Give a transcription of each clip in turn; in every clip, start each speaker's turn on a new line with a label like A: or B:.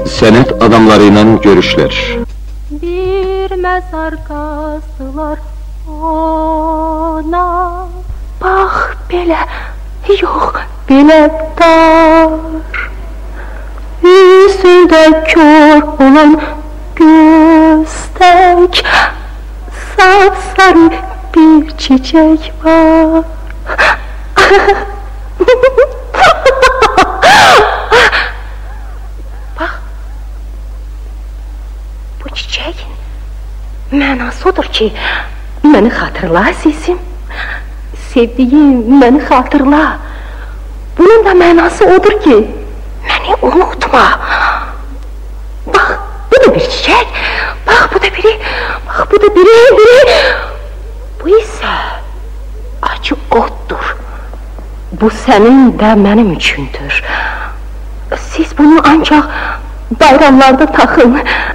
A: Sənət adamları ilə görüşlər.
B: Bir məzar qazdılar ona. Bax belə, yox belə dar. Yüzündə kör olan göstək, sapsarı bir çiçək var. Bax, bu çiçəyin mənası odur ki, məni xatırla əzizim. Sevdiyim, məni xatırla. Bunun da mənası odur ki, məni unutma. Bax, bu da bir çiçək. Bax, bu da biri. Bax, bu da biri. Bu isə acı otdur. Bu sənin də mənim üçündür. Siz bunu ancaq bayramlarda taxın.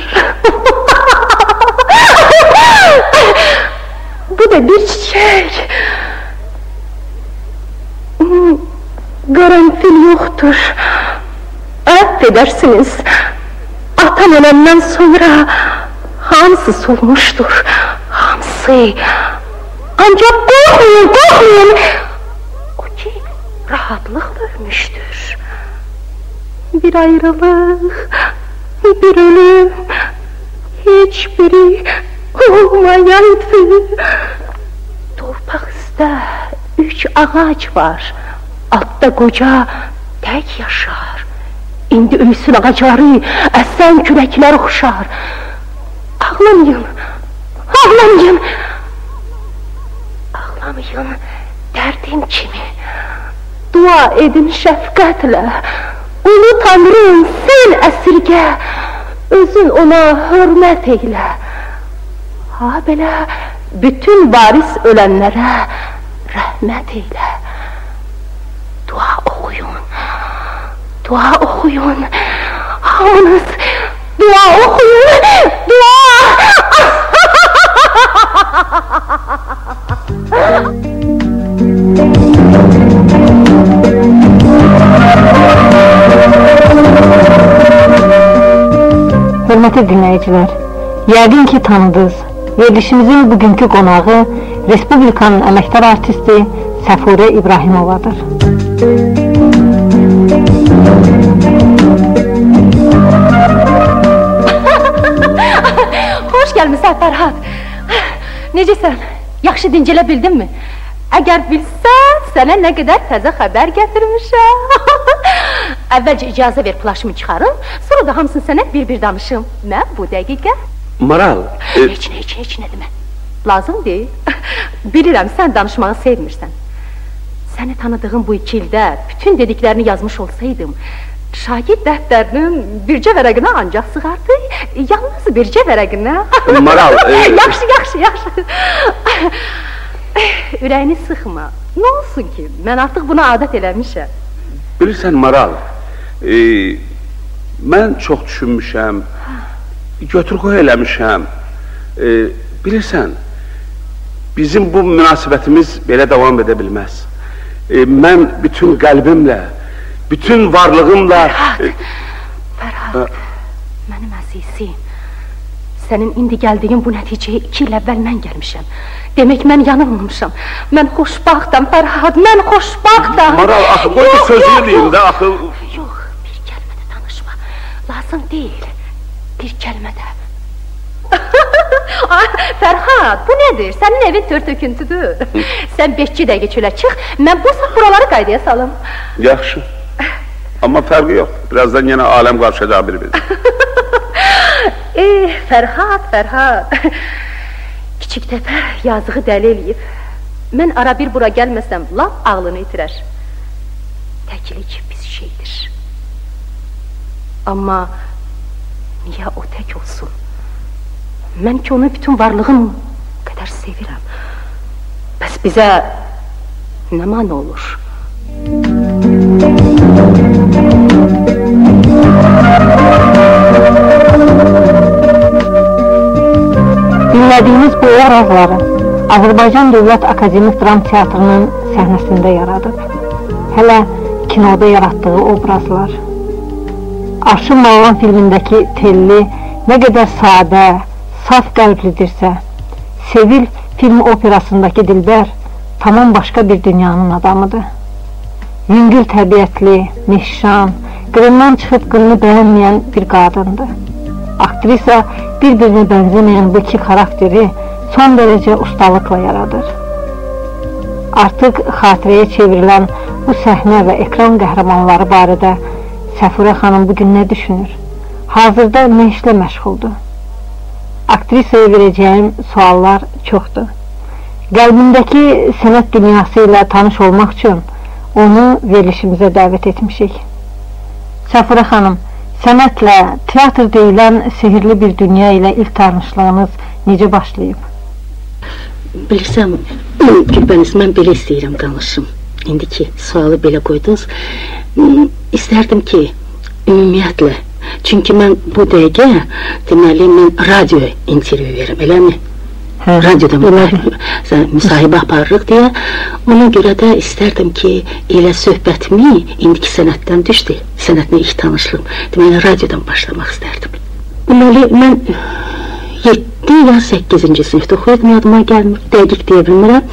B: Bu da bir çiçək. Qaranfil yoxdur. Affedersiniz, atam öləndən sonra hamısı solmuşdur, hamısı. Ancaq qorxmayın, o ki, rahatlıq ölmüşdür. Bir ayrılıq, bir ölüm, hiçbiri olmayaydı. Torpaq üstə 3 ağac var, altda qoca tək yaşar. İndi ölsün ağacları, əsən kürəklər oxşar. Ağlamayın, ağlamayın. Ağlamayın dərdim kimi. Dua edin şəfqətlə. Ulu Tanrım sən əsirgə, özün ona hörmət eylə. Ha belə bütün varis ölənlərə rəhmət eylə. Dua oxuyun. Dua oxuyun, hamınız dua oxuyun, dua!
C: Hörmətli dinləyicilər, yəqin ki tanıdınız, verilişimizin bugünkü qonağı Respublikanın əməkdar artisti Səfurə İbrahimovadır.
B: Hoş gəlmisən Fərhad. Necəsən? Yaxşı dincələ bildinmi? Əgər bilsən, sənə nə qədər təzə xəbər gətirmişəm. Əvvəlcə icazə ver, plaşımı çıxarım, sonra da hamısını sənə bir-bir danışım. Mən bu dəqiqə...
A: Maral...
B: Heç nə demə. Lazım deyil. Bilirəm, sən danışmağı sevmirsən. Səni tanıdığım bu 2 ildə bütün dediklərini yazmış olsaydım, şagird dəftərinin bircə vərəqinə ancaq sığardı, yalnız bircə vərəqinə.
A: Maral...
B: Yaxşı. Ürəyini sıxma. Nə olsun ki, mən artıq buna adət eləmişəm.
A: Bilirsən Maral, mən çox düşünmüşəm, götür-qoy eləmişəm. Bilirsən, bizim bu münasibətimiz belə davam edə bilməz. Mən bütün qəlbimlə, bütün varlığımla...
B: Fərhad, mənim əzizim, sənin indi gəldiyin bu nəticəyə 2 il əvvəl mən gəlmişəm. Demək, mən yanılmamışam. Mən xoşbaxtam, Fərhad, mən xoşbaxtam.
A: Maral, axı, qoy bir sözünü deyim də, axı...
B: Yox, bir kəlmədə danışma. Lazım deyil, bir kəlmədə. Fərhad, bu nədir? Sənin evin tör-töküntüdür. Sən 5 dəqiqə çölə çıx, mən bu saat buraları qaydaya salım.
A: Yaxşı, amma fərqi yox. Birazdan yenə aləm qarşıca bir-bir.
B: Fərhad. Kiçik təpə yazığı dəli eləyib. Mən ara bir bura gəlməsəm, laf ağlını itirər. Təklik pis şeydir. Amma niyə o tək olsun? Mən ki onu bütün varlığım qədər sevirəm. Bəs bizə nə mane olur?
C: Dinlədiyimiz bu obrazları Azərbaycan Dövlət Akademik Dram Teatrının səhnəsində yaradıb. Hələ kinoda yaratdığı obrazlar Arşın Malalan filmindəki Telli nə qədər sadə, saf qəlblidirsə, Sevil film operasındakı Dilbər tamam başqa bir dünyanın adamıdır. Yüngül təbiətli, meşşan, qırından çıxıb qırını bəyənməyən bir qadındır. Aktrisa bir-birinə bənzəməyən bu iki xarakteri son dərəcə ustalıqla yaradır. Artıq xatirəyə çevrilən bu səhnə və ekran qəhrəmanları barədə Səfurə xanım bugün nə düşünür? Hazırda nə işlə məşğuldur? Aktrisaya verəcəyim suallar çoxdur. Qəlbimdəki sənət dünyası ilə tanış olmaq üçün onu verilişimizə dəvət etmişik. Səfurə xanım, sənətlə, teatr deyilən sehirli bir dünya ilə ilk tanışlığınız necə başlayıb?
D: Bilsəm, Gülbəniz, mən belə istəyirəm danışım. İndiki sualı belə qoydunuz. İstərdim ki, ümumiyyətlə, çünki mən bu dəqiqə, deməli, mən radio intervyu verim, eləmi? Radioda müsahibə aparırıq deyə, ona görə də istərdim ki, elə söhbətimi indiki sənətdən düşdü, sənətlə ilk tanışlığım, deməli, radiodan başlamaq istərdim. Deməli, mən 7 ya 8-ci sinifdə oxuyordum, yadıma gəlmir, dəqiq deyə bilmirəm.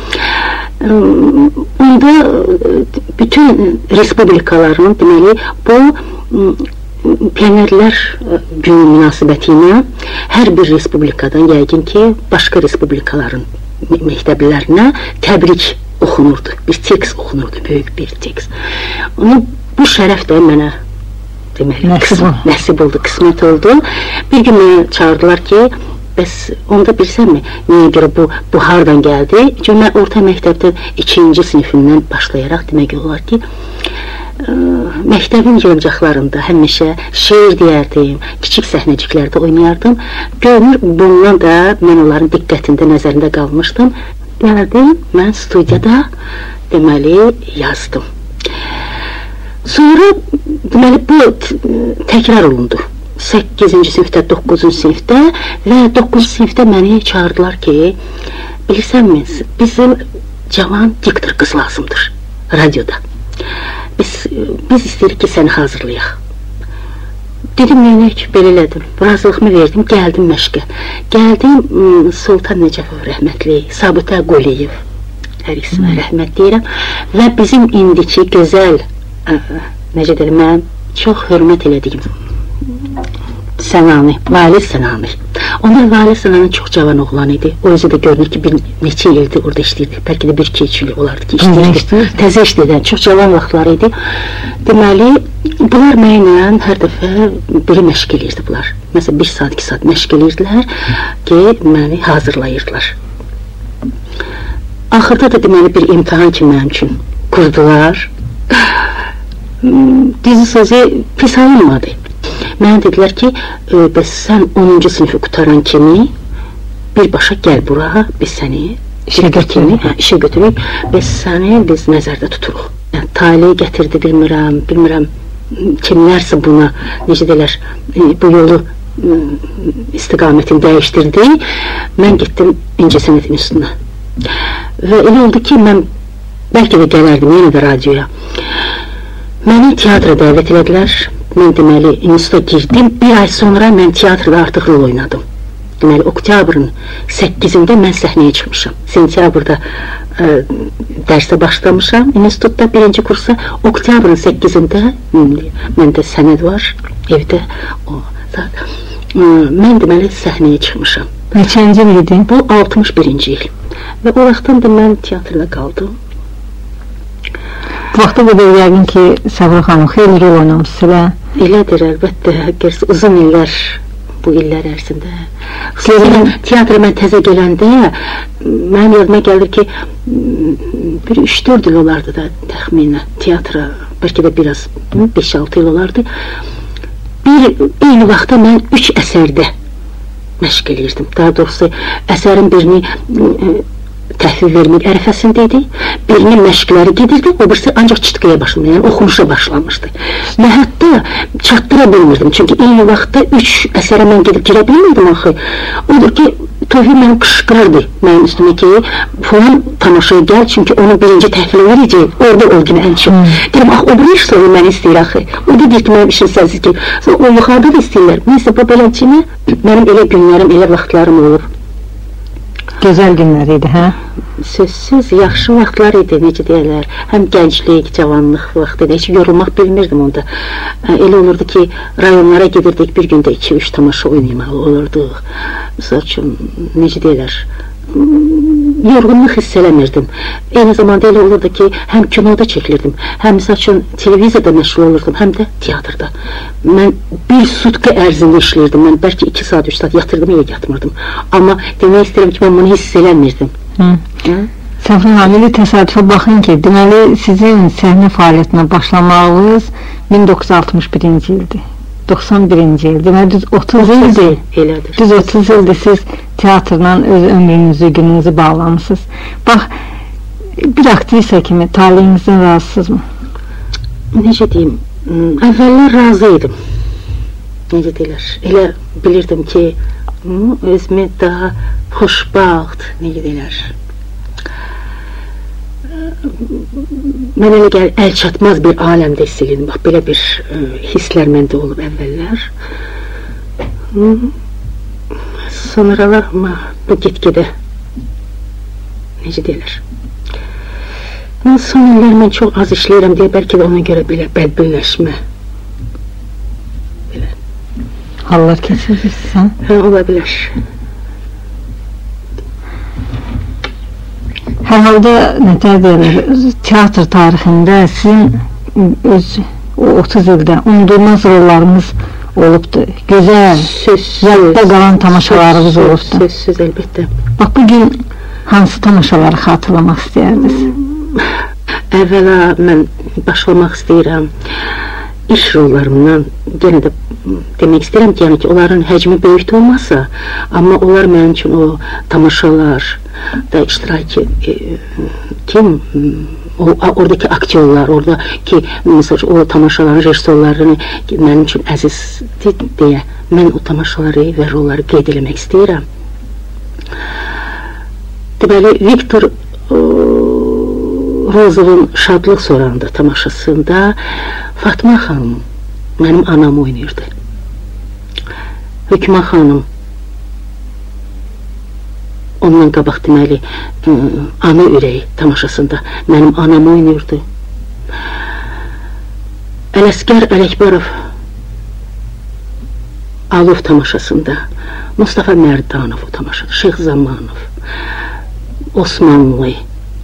D: Onda bütün respublikaların, deməli, bu pionerlər günü münasibəti ilə hər bir respublikadan, yəqin ki, başqa respublikaların məktəblərinə təbrik oxunurdu, bir tekst oxunurdu, böyük bir tekst. Bu şərəf də mənə, deməli, nəsib oldu, qismət oldu. Bir gün mənə çağırdılar ki, bəs onda bilsənmi, niyə görə bu hardan gəldi? Çünki mən orta məktəbdən 2-ci sinifimdən başlayaraq demək olar ki, məktəbin yığıncaqlarında həmişə şeir deyərdim, kiçik səhnəciklərdə oynayardım. Görünür, bundan da mən onların diqqətində, nəzərində qalmışdım. Gəldim, mən studiyada, deməli, yazdım. Sonra, deməli, bu təkrar olundu. 8-ci sinifdə, 9-cu sinifdə və 9-cu sinifdə məni çağırdılar ki, bilirsənmi, bizim cavan diktor qız lazımdır radioda. Biz istəyirik ki, səni hazırlayaq. Dedim, neyək, belə elədim, razılığımı verdim, gəldim məşqə. Gəldim Sultan Nəcəfov rəhmətli, Sabitə Quliyev, hər ikisinə rəhmət deyirəm və bizim indiki gözəl, necə deyirəm, mən çox hörmət elədiyim Sənani, Valid Sənani. Onlar Valid Sənani çox cavan oğlan idi. O özü də görünür ki, bir neçə ildir orada işləyirdi. Bəlkə də 1-2 il olardı ki, işləyirdi. Təzə işlədən, çox cavan vaxtlar idi. Deməli, bunlar mənlə hər dəfə biri məşq eləyirdi bunlar. Məsələn, 1 saat, 2 saat məşq eləyirdilər ki, məni hazırlayırdılar. Axırda da deməli bir imtihan ki, mənim üçün qurdular. Dizi sözü pis alınmadı. Mənə dedilər ki, bəs sən 10-cu sinifi qutaran kimi birbaşa gəl bura, biz səni işə götürürük, biz səni biz nəzərdə tuturuq. Tali gətirdi, bilmirəm, kimlərsə buna, necə deyilər, bu yolu istiqamətini dəyişdirdi. Mən getdim İncəsənət İnstitutuna. Və elə oldu ki, mən bəlkə də gələrdim yenə də radioya. Məni teatra dəvət elədilər. Mən deməli, instituta girdim. Bir ay sonra mən teatrda artıq rol oynadım. Deməli, oktyabrın 8-də mən səhnəyə çıxmışam. Sentyabrda dərsə başlamışam. İnstitutda 1-ci kursa oktyabrın 8-də məndə sənəd var evdə. Mən deməli, səhnəyə çıxmışam.
C: Neçənci il idi?
D: Bu 61-ci il. Və o vaxtdan da mən teatrda qaldım.
C: Bu vaxtda da yəqin ki, Səfurə xanım xeyli rol oynamışsınız elə?
D: Elədir, əlbəttə, gerçi uzun illər, bu illər ərzində. Teatra mən təzə gələndə, mənim yadıma gəlir ki, bir 3-4 il olardı da təxminə teatra, bəlkə də biraz 5-6 il olardı. Eyni vaxtda mən 3 əsərdə məşq eləyirdim. Daha doğrusu, əsərin birini təhvil vermək ərəfəsində idi, birinin məşqləri gedirdi, o birisi ancaq çitqəyə başladı, yəni oxunuşa başlamışdı. Və hətta çatdıra bilmirdim, çünki eyni vaxtda 3 əsərə mən gedib girə bilmirdim axı. Odur ki, Tofiq mənim qışqırırdı mənim üstümə ki, falan tamaşaya gəl, çünki onun birinci təhvili verəcək, orada ol günə ən çox. Deyirəm, o bir iş sonra məni istəyir axı. O da deyir ki, mənim işin sənsiz ki, o yuxarıda da istəyirlər. Neysə, bu beləcəmi, mənim elə günlərim, elə vaxtlarım olub.
C: Gözəl günlər idi, hə?
D: Sözsüz, yaxşı vaxtlar idi, necə deyərlər, həm gənclik, cavanlıq vaxtı idi, heç yorulmaq bilmirdim onda. Elə olurdu ki, rayonlara gedirdik, bir gündə 2-3 tamaşa oynaymalı olurduq. Misal üçün, necə deyərlər, yorğunluq hiss eləmirdim. Eyni zamanda elə olurdu ki, həm kinoda çəkilirdim, həm misal üçün televiziyada məşğul olurdum, həm də teatrda. Mən bir sutka ərzində işləyirdim, mən bəlkə 2 saat, 3 saat yatırdım, ya yatmırdım. Amma demək istəyirəm ki, mən bunu hiss eləmirdim.
C: Səfrin Hamili, təsadüfə baxın ki, deməli sizin səhnə fəaliyyətinə başlamağınız 1961-ci ildir. 91-ci il, deməli düz 30 ildir.
D: Elədir.
C: Düz 30 ildir siz teatrla öz ömrünüzü, gününüzü bağlamısınız. Bax, bir aktrisa kimi talihimizdən razısınızmı?
D: Necə deyim, əvvəllər razı idim. Necə deyirlər, elə bilirdim ki, özümü daha xoşbaxt, necə deyirlər. Mən elə gəl, əl çatmaz bir aləmdə hiss edirdim. Bax, belə bir hisslər məndə olub əvvəllər. Sonralar, bu get-gedə, necə deyirlər. Son illər mən çox az işləyirəm deyə, bəlkə də ona görə belə bədbinləşmə. Belə.
C: Hallar keçirirsən?
D: Hə, ola bilər.
C: Hər halda, nətər deyirlər, teatr tarixində sizin öz 30 ildə unudulmaz rollarınız olubdur. Gözəl, yadda qalan tamaşalarınız olubdur.
D: Sözsüz, əlbəttə.
C: Bax, bugün hansı tamaşaları xatırlamaq istəyərdiniz?
D: Əvvəla mən başlamaq istəyirəm iş rollarımdan, yenə də demək istəyirəm ki, yəni ki, onların həcmi böyük olmasa, amma onlar mənim üçün o tamaşalar da iştiraki kim, oradakı aktyorlar, oradakı məsəl o tamaşaların rejissorlarını mənim üçün əzizdir deyə mən o tamaşaları və rolları qeyd eləmək istəyirəm. Deməli, Viktor Rozovun Şadlıq Sorağında tamaşasında Fatma xanım mənim anam oynayırdı. Hükmə xanım ondan qabaq deməli ana ürəyi tamaşasında mənim anam oynayırdı. Ələsgər Ələkbarov Alov tamaşasında Mustafa Mərdanov o tamaşada, Şeyx Zamanov, Osmanlı,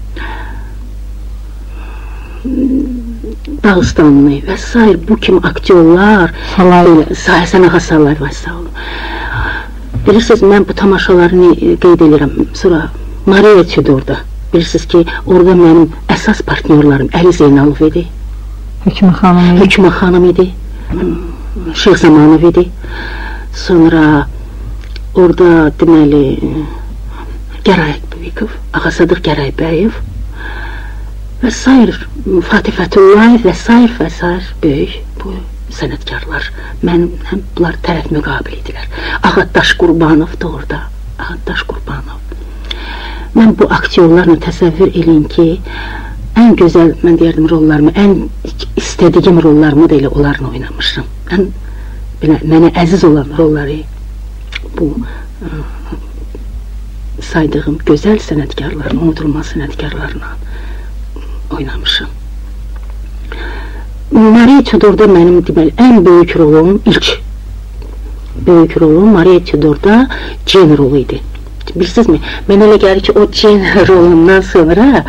D: Dağıstanlı və s. bu kimi aktyorlar, Sən Ağa Salayev və s. Bilirsiniz, mən bu tamaşalarını qeyd edirəm. Sonra Mariya Tudor'da, bilirsiniz ki, orada mənim əsas partnyorlarım Əli Zeynalov idi, Hükmə xanım idi, Şeyx Zamanov idi. Sonra orada deməli Gəray Büyükov, Ağa Sadıq Gəray Bəyev və s. Fatih Fətullayev və s. böyük bu sənətkarlar. Mənim bunlar tərəf müqabil idilər. Ağadaş Qurbanov da orada, Ağadaş Qurbanov. Mən bu aktyorlarla təsəvvür edin ki, ən gözəl, mən deyərdim, rollarımı, ən istədiyim rollarımı da elə onlarla oynamışım. Ən mənə əziz olan rolları bu saydığım gözəl sənətkarlarla, unudulmaz sənətkarlarla oynamışım. Mariya Tudor'da mənim deməli ən böyük rolum, ilk böyük rolum Mariya Tudor'da Jane rolu idi. Bilirsinizmi? Mən elə gəlir ki, o Jane rolundan sonra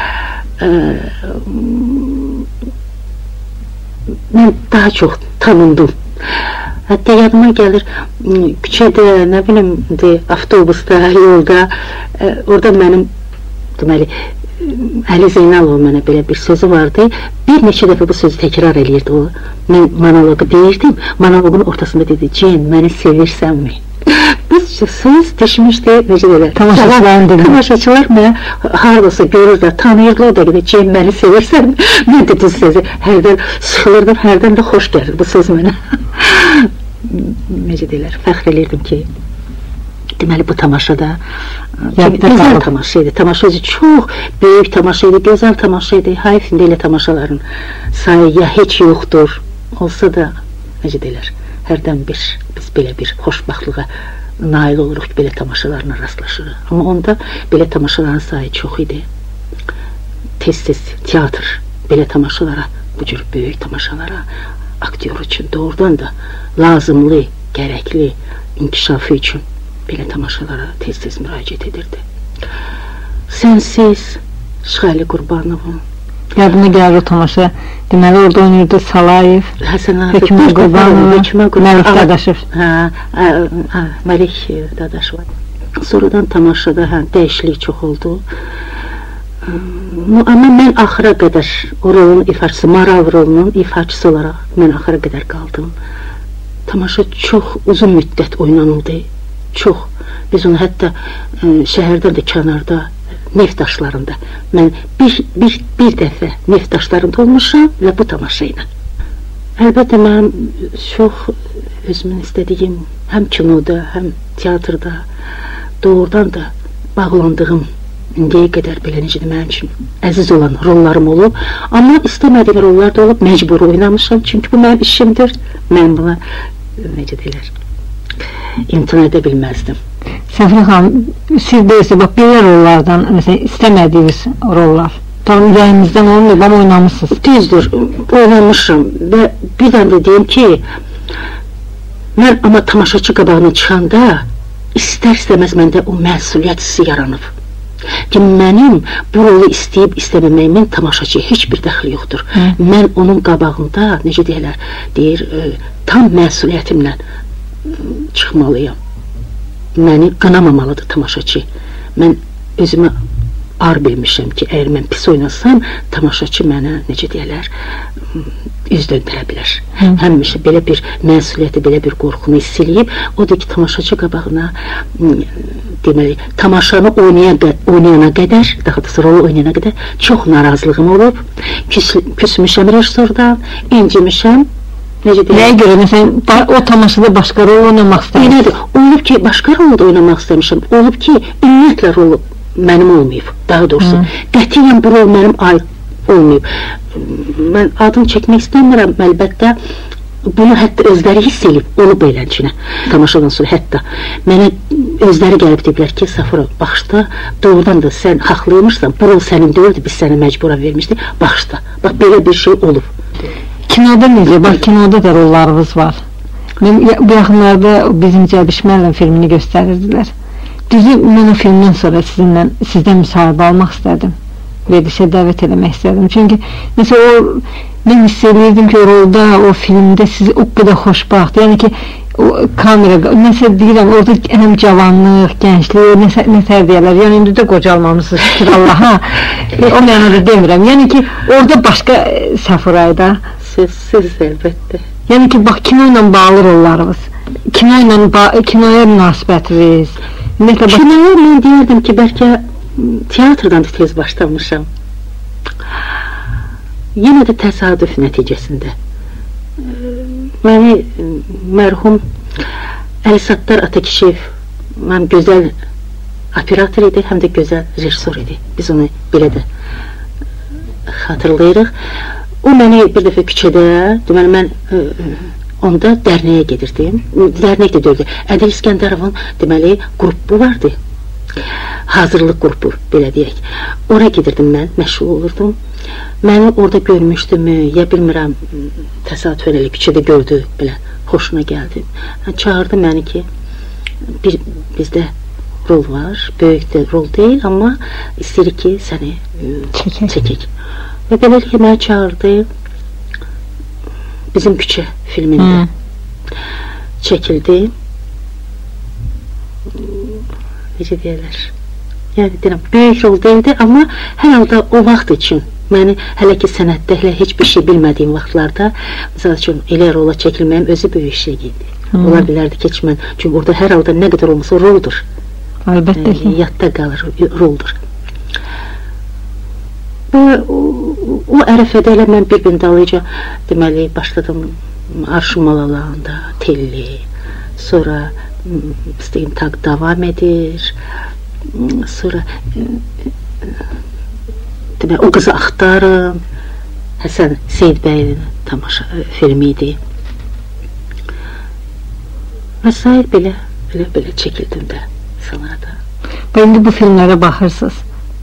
D: mən daha çox tanındım. Hətta yadıma gəlir, küçədə, nə bilim, avtobusda, yolda, orada mənim deməli Əli Zeynalov mənə belə bir sözü vardı. Bir neçə dəfə bu sözü təkrar eləyirdi o. Mən monologu deyirdim, monologun ortasında dedi, Jane, məni sevirsənmi? Biz söz düşmüşdü, necə deyirlər, tamaşaçılar mənə haradasa görürlər, tanıyırlar da ki, Jane, məni sevirsənmi? Mən də düz sözü hərdən sıxılırdım, hərdən də xoş gəlir bu söz mənə. Necə deyirlər, fəxr elirdim ki, deməli bu tamaşada gözəl tamaşa idi. Tamaşası çox böyük tamaşa idi, gözəl tamaşa idi. Hayfində elə tamaşaların sayı heç yoxdur. Olsa da, necə deyilər, hərdən bir biz belə bir xoşbaxtlığa nail oluruq, belə tamaşalarına rastlaşırıq. Amma onda belə tamaşaların sayı çox idi. Tez-tez teatr belə tamaşalara, bu cür böyük tamaşalara aktyor üçün doğrudan da lazımlı, gərəkli inkişafı üçün belə tamaşalara tez-tez müraciət edirdi. Sənsiz, Şıxəli Qurbanovun.
C: Yadıma gəlir o tamaşa, deməli orada oynayırdı Salayev, Hökümə Qurbanov, Məlik Dadaşov.
D: Məlik Dadaşov. Sonradan tamaşada dəyişiklik çox oldu. Amma mən axıra qədər o rolun ifaçısı, Maral rolunun ifaçısı olaraq mən axıra qədər qaldım. Tamaşa çox uzun müddət oynanıldı, çox. Biz onu hətta şəhərdən də kənarda, neft daşlarında, mən bir dəfə neft daşlarında olmuşam və bu tamaşa ilə. Əlbəttə, mən çox özümün istədiyim, həm kinoda, həm teatrda doğrudan da bağlandığım, indiyə qədər belə necədir mənim üçün əziz olan rollarım olub, amma istəmədiyim rollar da olub, məcbur oynamışam, çünki bu mənim işimdir. Mən buna, necə deyilər, imtina edə bilməzdim.
C: Səfirə xanım, siz deyirsə, bax, belə rollardan, məsələn, istəmədiyiniz rollar, tam ürəyinizdən olmayıb, amma oynamışsınız.
D: Düzdür, oynamışam və bir dəm də deyim ki, mən amma tamaşaçı qabağına çıxanda istər-istəməz məndə o məsuliyyət hissi yaranıb. Ki, mənim bu rolu istəyib istəməməyimin tamaşaçıya heç bir dəxli yoxdur. Mən onun qabağında, necə deyir, tam məsuliyyətimlə çıxmalıyam. Məni qınamamalıdır tamaşaçı. Mən özümə ar bilmişəm ki, əgər mən pis oynasam, tamaşaçı mənə, necə deyərlər, üz döndərə bilər. Həmişə belə bir məsuliyyəti, belə bir qorxunu hiss eləyib, odur ki, tamaşaçı qabağına, deməli, tamaşanı oynayana qədər, daha da rolu oynayana qədər çox narazılığım olub, küsmüşəm rejissordan, incimişəm.
C: Nəyə görə, məsələn, o tamaşada başqa rol oynamaq istəmişəm?
D: Olub ki, başqa rolda oynamaq istəmişəm, olub ki, ümumiyyətlə rolu mənim olmayıb, daha doğrusu. Qətiyyən bu rol mənim aid olmayıb. Mən adını çəkmək istəmirəm, əlbəttə, bunu hətta özləri hiss edib, olub elənçinə. Tamaşadan sonra hətta mənə özləri gəlib deyiblər ki, Safura, baxışda, doğrudan da sən haqlıymışsan, bu rol sənin deyildi, biz sənə məcbura vermişdik, baxışda. Bax, belə bir şey olub.
C: Kinoda necə? Bax, kinoda da rollarınız var. Bu yaxınlarda bizim Cəbişməllə filmini göstərirdilər. Düzü, mən o filmdən sonra sizdən müsahibə almaq istədim. Verilişə dəvət eləmək istədim. Çünki, məsələn, mən hiss edirdim ki, o rolda, o filmdə sizi o qədər xoşbaxt, yəni ki, kamera, nəsə deyirəm, orada həm cavanlıq, gənclik, nəsə deyərlər, yəni indi də qocalmamısınız, şükür Allaha, o mənada demirəm, yəni ki, orada başqa Səfurayda.
D: Siz əlbəttə.
C: Yəni ki, bax, kino ilə bağlı rollarınız, kinoya münasibətiniz.
D: Kinoya mən deyərdim ki, bəlkə teatrdan da tez başlamışam. Yenə də təsadüf nəticəsində. Məni mərhum Əlisattar Atakişev, mənim gözəl operator idi, həm də gözəl rejissor idi. Biz onu belə də xatırlayırıq. O məni bir dəfə küçədə, deməli mən onda dərnəyə gedirdim. Dərnək də deyirdi. Ədil İskəndərovun, deməli, qrupu vardı. Hazırlıq qrupu, belə deyək. Ora gedirdim mən, məşğul olurdum. Məni orada görmüşdüm, ya bilmirəm, təsadüfən elə küçədə gördü, belə, xoşuna gəldi. Çağırdı məni ki, bizdə rol var, böyük də rol deyil, amma istəyirik ki, səni çəkək. Və beləliklə məni çağırdı, bizim küçə filmində çəkildi. Necə deyərlər? Yəni, deyirəm, böyük rol deyildi, amma hər halda o vaxt üçün, məni hələ ki sənətdə, hələ heç bir şey bilmədiyim vaxtlarda, məsəl üçün, elə rola çəkilməyim özü böyük şey idi. Ola bilərdi ki, mən, çünki orada hər halda nə qədər olmasa roldur.
C: Əlbəttə ki.
D: Yadda qalır, roldur. Və o ərəfədə elə mən bir-birini dalayıca, deməli, başladım Arşın Malalarında, Telli, sonra İstintaq davam edir. Sonra demək, o qızı axtarım. Həsən Seyid bəyin tamaşa filmi idi. Və sair belə çəkildim də sanada.
C: İndi bu filmlərə baxırsınız.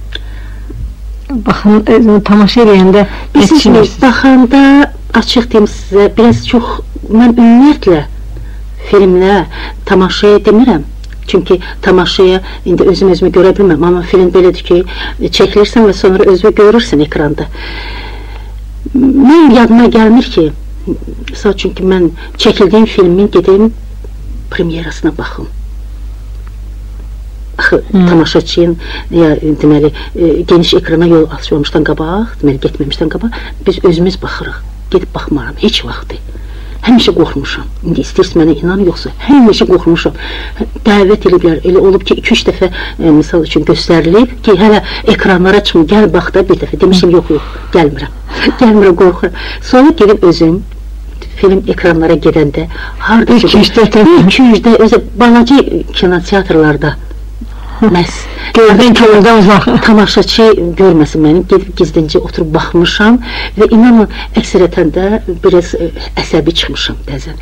C: Baxın, tamaşa eləyəndə nə düşünürsünüz?
D: Baxanda, açıq deyim sizə, biraz çox, mən ümumiyyətlə filmlə tamaşaya demirəm. Çünki tamaşaya indi özümü görə bilməm, amma film belədir ki, çəkilirsən və sonra özünü görürsən ekranda. Mən yadıma gəlmir ki, çünki mən çəkildiyim filmin gedim premyerasına baxım. Axı, tamaşaçıyın, deməli, geniş ekrana yol açmamışdan qabaq, deməli, getməmişdən qabaq, biz özümüz baxırıq, gedib baxmaram, heç vaxtı. Həmişə qorxmuşam, indi istəyirsə mənə inan yoxsa, həmişə qorxmuşam. Dəvət ediblər, elə olub ki, 2-3 dəfə, misal üçün göstərilib ki, hələ ekranlara çıxmır, gəl bax da bir dəfə, demişim, yox, gəlmirəm, qorxuram. Sonra gedib özüm, film ekranlara gedəndə, haradasa 200-də, özə balaca kinoteatrlarda, məhz
C: Gördən köydən uzaq.
D: Tamaşaçı görməsin mənim, gedib gizlincə oturub baxmışam və inanın, əksərətən də biraz əsəbi çıxmışam bəzən.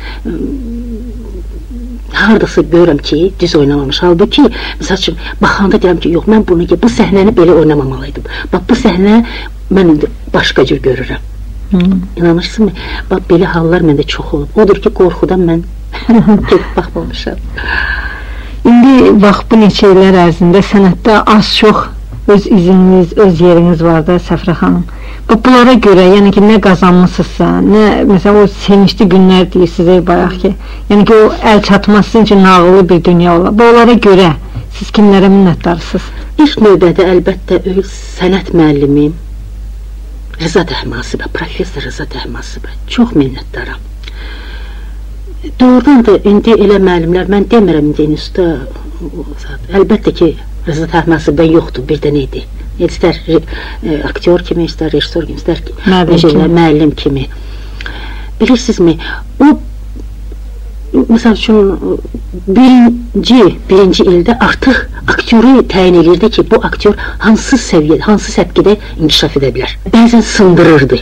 D: Haradasa görürəm ki, düz oynamamış. Halbuki, misal üçün, baxanda deyirəm ki, yox, mən bunu, bu səhnəni belə oynamamalıydım. Bax, bu səhnə mən indi başqa cür görürəm. İnanırsınmı? Bax, belə hallar məndə çox olub. Odur ki, qorxudan mən gedib baxmamışam.
C: İndi bax, bu neçə illər ərzində sənətdə az-çox öz iziniz, öz yeriniz var da, Səfrə xanım. Bunlara görə, yəni ki, nə qazanmışsınızsa, nə, məsələn, o sevinçli günlər deyirsiniz, bayaq ki, yəni ki, o əl çatması sizin üçün nağılı bir dünya olar. Bunlara görə siz kimlərə minnətdarsınız?
D: İlk növbədə əlbəttə öz sənət müəllimim Rıza Təhmasibə, professor Rıza Təhmasibə, çox minnətdaram. Doğrudan da indi elə müəllimlər, mən demirəm indi institutda, əlbəttə ki, Rıza Təhmasibdən yoxdur, bir də neydi? İstər aktyor kimi, istər rejissor kimi, istər müəllim kimi. Bilirsinizmi, o, məsəl üçün, birinci ildə artıq aktyoru təyin edirdi ki, bu aktyor hansı səviyyədə, hansı səpkidə inkişaf edə bilər. Bəzən sındırırdı.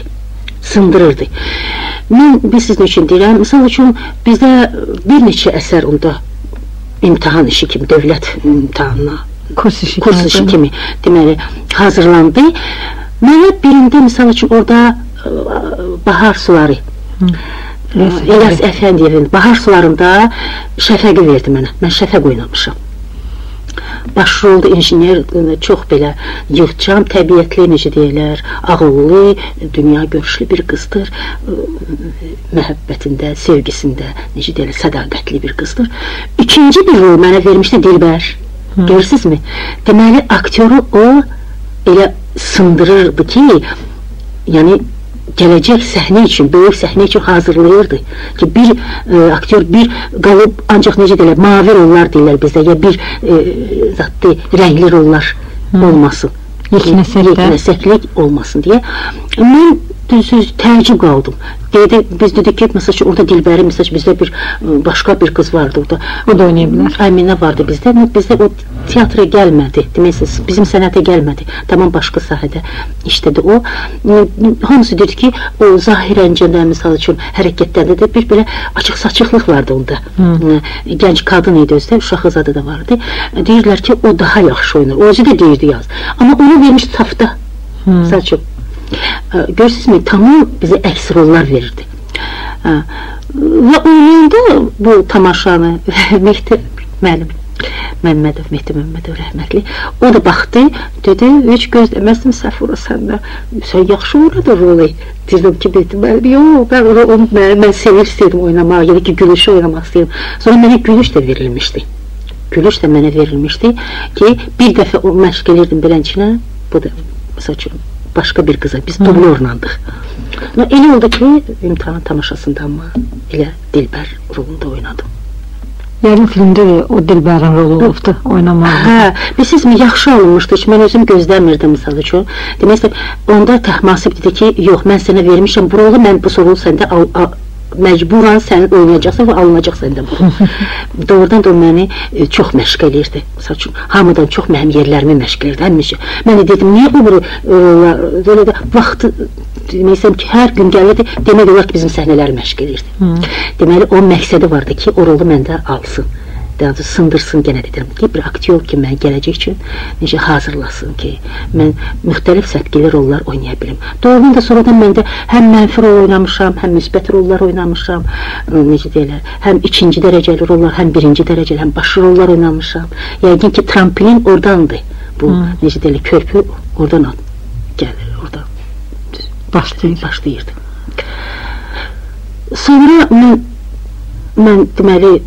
D: Mən, siz nə üçün deyirəm, misal üçün, bizdə bir neçə əsər onda imtihan işi kimi, dövlət imtihanına, kurs işi kimi, deməli, hazırlandı. Mənə birində, misal üçün, orada Bahar Suları, İlyas Əfəndiyevin Bahar Sularında Şəfəqi verdi mənə, mən Şəfəq oynamışam. Başrolda injiner, çox belə yığcam, təbiətli, necə deyirlər, ağıllı, dünya görüşlü bir qızdır, məhəbbətində, sevgisində, necə deyirlər, sədaqətli bir qızdır. İkinci bir rol mənə vermişdi Dilbər, görürsünüzmü? Deməli, aktyoru o elə sındırırdı ki, yəni, gələcək səhnə üçün, böyük səhnə üçün hazırlayırdı ki, bir aktyor bir qalıb, ancaq necə deyirlər, mavi rollar deyirlər bizdə, ya bir zatlı, rəngli rollar olmasın, yeknəsəklik olmasın deyə. Mən təəccüb qaldım. Biz dedik ki, məsəl üçün, orada Dilbəri, məsəl üçün, bizdə bir başqa bir qız vardı orada.
C: O da oynaya bilər.
D: Əminə vardı bizdə. Bizdə o teatra gəlmədi. Deməksiniz, bizim sənətə gəlmədi. Tamam başqa sahədə işlədi o. Hamısı dedi ki, o zahirəncəndə, misal üçün, hərəkətlərdə də bir belə açıq-saçıqlıq vardı onda. Gənc qadın idi özdə, uşaq azadı da vardı. Deyirlər ki, o daha yaxşı oynur. O özü də deyirdi yaz. Amma onu vermiş safda. Misal üçün. Görürsünüzmü, tamam bizə əks rollar verirdi. Və oynayanda bu tamaşanı Mehdi müəllim, Mehdi Məmmədov rəhmətli, o da baxdı, dedi, heç gözləməzdim Səfura səndə, sən yaxşı oynadın rolu. Deyirdim ki, yox, mən sevir istəyirdim oynamaq, ya da ki, gülüşü oynamaq istəyirdim. Sonra mənə gülüş də verilmişdi. Gülüş də mənə verilmişdi ki, bir dəfə o məşq edirdim belənçinə, bu da, məsəl üçün, başqa bir qıza, biz dublörlandıq. Elə oldu ki, imtihan tamaşasında amma elə Dilbər rolunda oynadım.
C: Yəni filmdə də o Dilbərin rolu olubdu, oynamağı.
D: Bilsizmi, yaxşı alınmışdı ki, mən özüm gözləmirdim, misal üçün. Demək, onda Təhmasib dedi ki, yox, mən sənə vermişəm bu rolu, mən bu rolu səndə məcburan sən oynayacaqsan və alınacaq səndən bu. Doğrudan da o məni çox məşq eləyirdi. Məsəl üçün, hamıdan çox mənim yerlərimi məşq eləyirdi, həmişə. Mən də dedim, niyə o böyle də vaxtı, deməyisəm ki, hər gün gəlirdi, demək olar ki, bizim səhnələri məşq eləyirdi. Deməli, o məqsədi vardı ki, o rolu məndə alsın. Daha da sındırsın, genə dedim ki, bir aktyor ki, mən gələcək üçün necə hazırlasın ki, mən müxtəlif sətkili rollar oynaya bilim. Doğrudan da sonradan mən də həm mənfi rol oynamışam, həm müsbət rollar oynamışam, necə deyirlər, həm ikinci dərəcəli rollar, həm birinci dərəcəli, həm başı rollar oynamışam. Yəqin ki, tramplin oradandır. Bu, necə deyirlər, körpü oradan gəlir, oradan başlayırdı. Sonra mən deməli,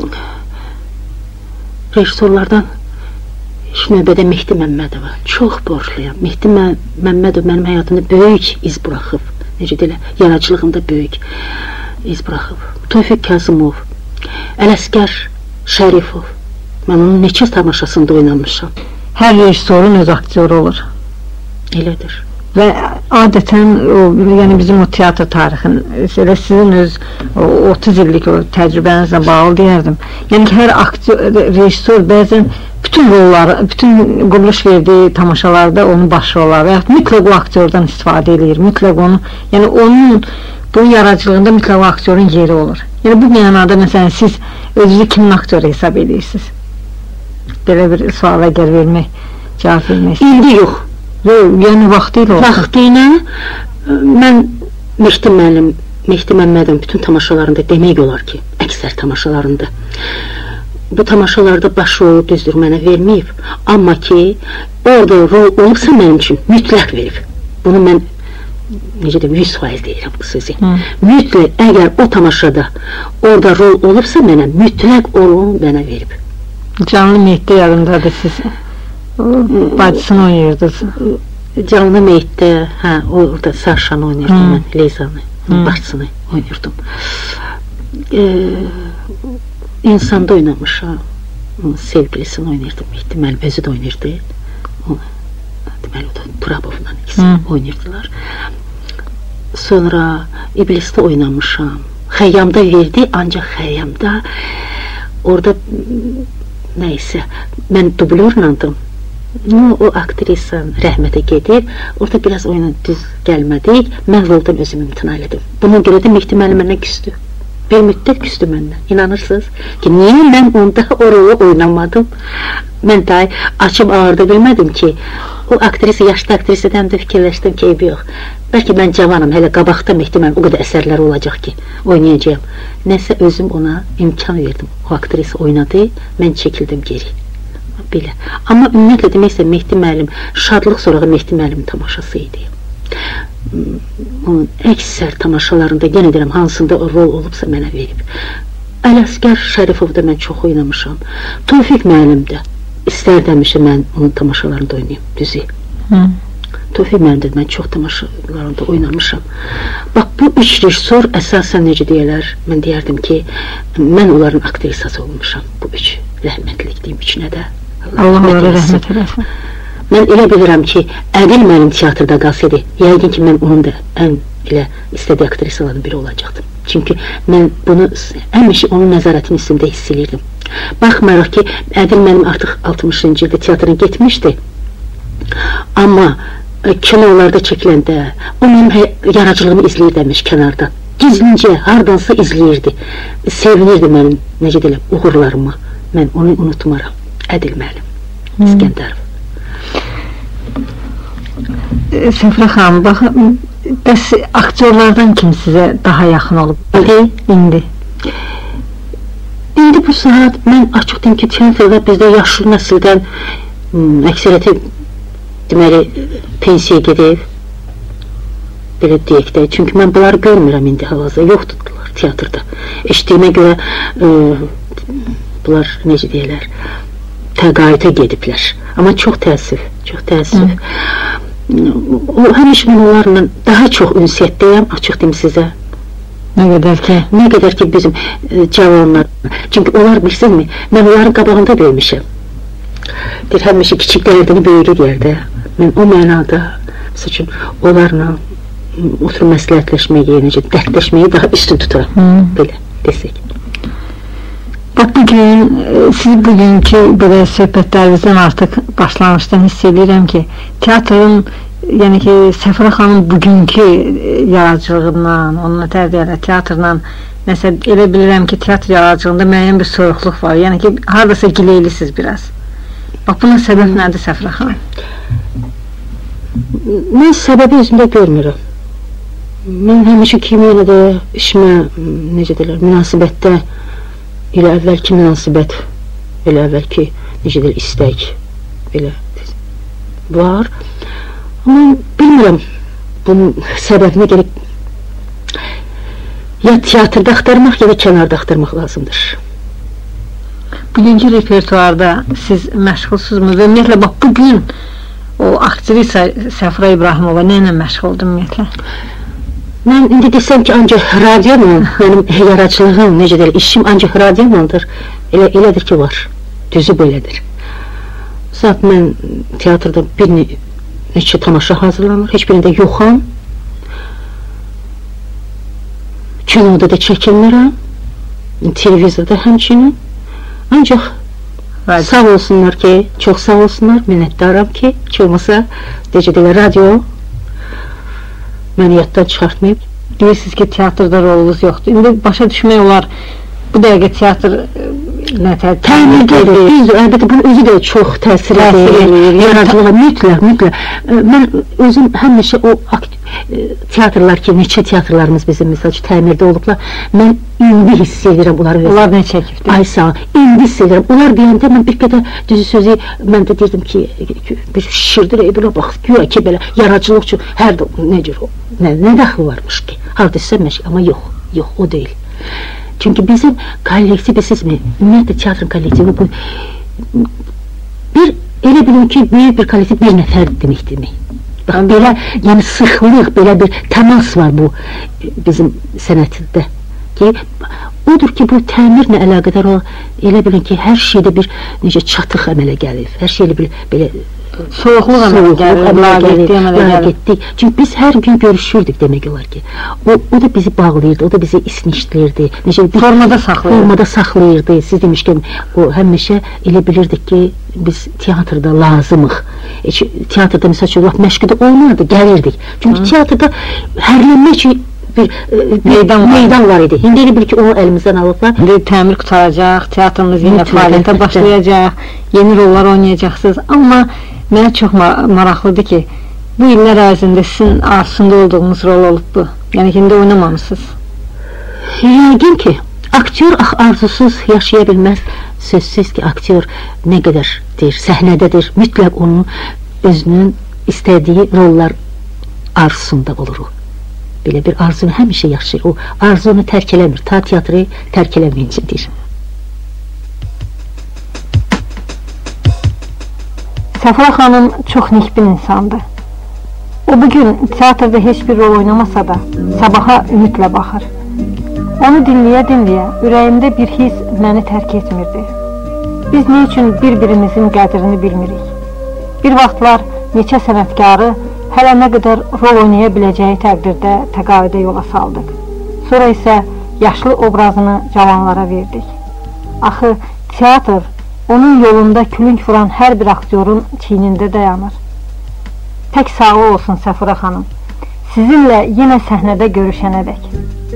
D: rejissorlardan ilk növbədə Mehdi Məmmədova çox borcluyam. Mehdi Məmmədov mənim həyatımda böyük iz buraxıb. Necə deyirlər, yaradıcılığımda böyük iz buraxıb. Tofiq Kazımov, Ələsgər Şərifov. Mən onun neçə tamaşasında oynamışam.
C: Hər rejissorun öz aktyoru olur.
D: Elədir.
C: Və adətən, yəni bizim o teatr tarixinin, elə sizin öz 30 illik o təcrübənizlə bağlı deyərdim. Yəni ki, hər rejissor bəzən bütün rolları, bütün quruluş verdiyi tamaşalarda onun baş rolları və yaxud mütləq o aktyordan istifadə edir, mütləq onu, yəni bunun yaradıcılığında mütləq o aktyorun yeri olur. Yəni bu mənada, məsələn, siz özünüzü kimin aktyoru hesab edirsiniz? Belə bir suala cavab vermək.
D: İndi yox.
C: Yəni vaxtı ilə olsun.
D: Vaxtı ilə mən Mehdi Məmmədovun bütün tamaşalarında demək olar ki, əksər tamaşalarında bu tamaşalarda baş rolu düzdür mənə verməyib, amma ki orada rol olubsa mənim üçün mütləq verib. Bunu mən necə deyim, 100% deyirəm bu sözü. Mütləq, əgər o tamaşada orada rol olubsa mənə mütləq o rolu mənə verib.
C: Canlı Mehdi yadındadır siz. Bacısını oynayırdınız.
D: Canlı Mehdi, orada Saşanı oynayırdım mən, Leyzanı, bacısını oynayırdım. İnsanda oynamışam, sevgilisini oynayırdım, Mehdi mənim özü də oynayırdı. Deməli, o da Turabovla ikisi oynayırdılar. Sonra İblis'te oynamışam. Xəyyamda verdi, ancaq Xəyyamda orada nəysə, mən dublörlandım. O aktrisa rəhmətə gedib, orada biraz oyuna düz gəlmədik, mən roldan özümü imtina elədim. Buna görə də Mehdi müəllim məndən küstü. Bir müddət küstü məndən, inanırsınız ki, niyə mən onda o rolu oynamadım? Mən daha açıb ağırda bilmədim ki, o aktrisa, yaşlı aktrisadan da fikirləşdim ki, eybi yox. Bəlkə mən cavanam, hələ qabaqda Mehdi müəllim o qədər əsərlər olacaq ki, oynayacağım. Nəsə özüm ona imkan verdim. O aktrisa oynadı, mən çəkildim geri. Belə. Amma ümumiyyətlə deməksə Mehdi müəllim, şadlıq sorağı Mehdi müəllimin tamaşası idi. Onun əksər tamaşalarında, yenə deyirəm, hansında o rol olubsa mənə verib. Ələsgər Şərifovda mən çox oynamışam. Tofiq müəllim də istərləmişə mən onun tamaşalarında oynayayım, düzü. Tofiq müəllim də mən çox tamaşalarında oynamışam. Bax, bu üç rejissor əsasən necə deyərlər, mən deyərdim ki, mən onların aktrisası olmuşam, bu üç. Rəhmətlik deyim üçünə də.
C: Allah onlara rəhmət eləsin.
D: Mən elə bilirəm ki, Ədil mənim teatrda qalsaydı, yəqin ki, mən onun da ən elə istədiyi aktrisaların biri olacaqdım. Çünki mən bunu həmişə onun nəzarətinin üstündə hiss edirdim. Baxmayaraq ki, Ədil mənim artıq 60-cı ildə teatrına getmişdi. Amma kinolarda çəkiləndə, o mənim yaradıcılığımı izləyirdimiş kənardan. Gizlincə, hardansa izləyirdi. Sevinirdi mənim, necə deyiləm, uğurlarıma. Mən onu unutmaram. Ədil müəllim, İskəndərov.
C: Səfrə xanım, baxın, bəs aktyorlardan kim sizə daha yaxın olub? İndi.
D: İndi bu saat mən açıq deyim ki, teatrda bizdə yaşlı nəsildən əksəriyyəti deməli pensiya gedib, belə deyək də, çünki mən bunları görmürəm indi hal-hazırda, yoxdurdular teatrda. Eşitdiyimə görə bunlar necə deyirlər, təqaüdə gediblər. Amma çox təəssüf, çox təəssüf. Həmişə mən onlarla daha çox ünsiyyətdəyəm, açıq deyim sizə.
C: Nə qədər ki?
D: Nə qədər ki bizim cavanlar. Çünki onlar bilsinmi, mən onların qabağında böyümüşəm. Deyir, həmişə kiçik dərdini böyüdü deyər də. Mən o mənada, məsəl üçün, onlarla oturub məsləhətləşməyi, necə dərdləşməyi daha üstün tuturam, belə desək.
C: Bax, bugün, siz bugünkü belə söhbətlərinizdən artıq başlanmışdan hiss edirəm ki, teatrın, yəni ki, Səfirə xanım bugünkü yaradıcılığından, onunla tərbiyələ, teatrla, məsələn, elə bilirəm ki, teatr yaradıcılığında müəyyən bir soyuqluq var, yəni ki, haradasa gileylisiniz biraz. Bax, bunun səbəb nədir Səfirə xanım?
D: Mən səbəbi özümdə görmürəm. Mən həmişə kimiyələ də işimə, necə deyirlər, münasibətdə elə əvvəlki münasibət, elə əvvəlki, necə deyil, istək, belə var. Amma bilmirəm, bunun səbəbinə gerək ya teatrda axtarmaq, ya da kənarda axtarmaq lazımdır.
C: Bugünkü repertuarda siz məşğulsuzmuz və ümumiyyətlə, bax, bugün o aktrisa Səfirə İbrahimova nə ilə məşğuldur ümumiyyətlə?
D: Mən indi desəm ki, ancaq radiola, mənim yaradıcılığım, necə deyil, işim ancaq radiolandır, elədir ki, var, düzü belədir. Zat mən teatrda bir neçə tamaşa hazırlanır, heç birində yoxam, kinoda da çəkilmirəm, televizorda həmçinin, ancaq sağ olsunlar ki, çox sağ olsunlar, minnətdaram ki, olmasa, necə deyil, radio məni yaddan çıxartmayıb.
C: Deyirsiniz ki, teatrda rolunuz yoxdur. İndi başa düşmək olar, bu dəqiqə teatr
D: təmirdir. Əlbəttə, bunun özü də çox təsir edir. Yaradıcılığa mütləq. Mən özüm həmişə o teatrlar ki, neçə teatrlarımız bizim misal ki, təmirdə olublar, mən indi hiss edirəm onları.
C: Onlar nə çəkibdir?
D: Ay sağ, indi hiss edirəm. Onlar deyəndə mən bir qədər düzü sözü, mən də deyirdim ki, bir şişirdir, buna bax, güya ki, belə yaradıcılıq üçün hər də necə o, nə dəxli varmış ki, harada istəmək, amma yox, o deyil. Çünki bizim kollektiv, sizmi, ümumiyyətlə teatrın kollektivi bu, elə bilin ki, böyük bir kollektiv bir nəfər deməkdir. Bax, belə, yəni sıxlıq, belə bir təmas var bu bizim sənətdə. Odur ki, bu təmirlə əlaqədar o, elə bilin ki, hər şeydə bir necə çatıq əmələ gəlib, hər şeylə belə
C: soğuqluq əmələ gəlib.
D: Çünki biz hər gün görüşürdük demək olar ki. O da bizi bağlayırdı, o da bizi isnişdirirdi. Formada saxlayırdı. Siz demişkən, o həmişə elə bilirdik ki, biz teatrda lazımıq. Teatrda misal üçün, məşqdə olmadı, gəlirdik. Çünki teatrda hərlənmək üçün bir meydan var idi. İndi elə bil ki, onu əlimizdən alıblar.
C: İndi təmir qutaracaq, teatrımız yenə fəaliyyətə başlayacaq, yeni rollar oynayacaqsınız. Amma mənə çox maraqlıdır ki, bu illər ərzində sizin arzusunda olduğunuz rol olub bu. Yəni ki, indi oynamamışsınız.
D: Yəqin ki, aktyor arzusuz yaşaya bilməz. Sözsüz ki, aktyor nə qədərdir, səhnədədir, mütləq onun özünün istədiyi rollar arzusunda olur o. Belə bir arzunu həmişə yaşayır, o arzunu tərk eləmir, ta teatrı tərk eləməyincidir.
C: Səfirə xanım çox nikbin insandır. O bugün teatrda heç bir rol oynamasa da sabaha ümidlə baxır. Onu dinləyə-dinləyə ürəyimdə bir his məni tərk etmirdi. Biz nə üçün bir-birimizin qədrini bilmirik? Bir vaxtlar neçə sənətkarı hələ nə qədər rol oynaya biləcəyi təqdirdə təqaüdə yola saldıq. Sonra isə yaşlı obrazını cavanlara verdik. Axı teatr onun yolunda külünk vuran hər bir aktyorun çiynində dayanır. Tək sağ olsun Səfirə xanım. Sizinlə yenə səhnədə görüşənədək.